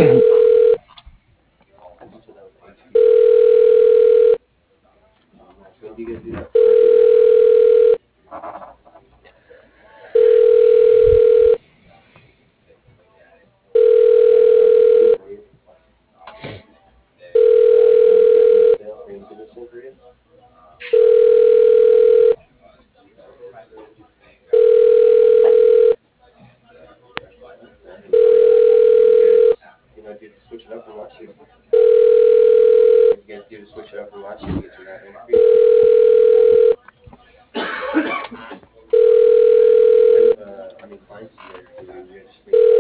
When do you guys do that? You know, do to switch it up and watch you. What you guys do to switch it up and watch you get to that increase? What kind of, I mean, clients do you guys do? You guys just